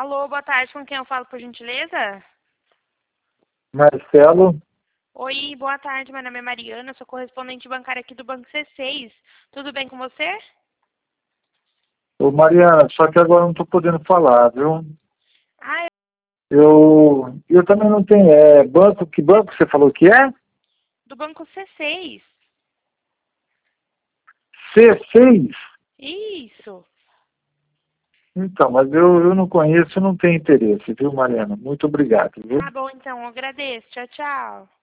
Alô, boa tarde, com quem eu falo, por gentileza? Marcelo. Oi, boa tarde, meu nome é Mariana, sou correspondente bancária aqui do Banco C6. Tudo bem com você? Ô Mariana, só que agora eu não estou podendo falar, viu? Ah, Eu também não tenho. Banco, que banco você falou que é? do Banco C6. C6? Isso. Então, mas eu não conheço, não tenho interesse, viu, Mariana? Muito obrigado, viu? Tá bom, então, eu agradeço. Tchau, tchau.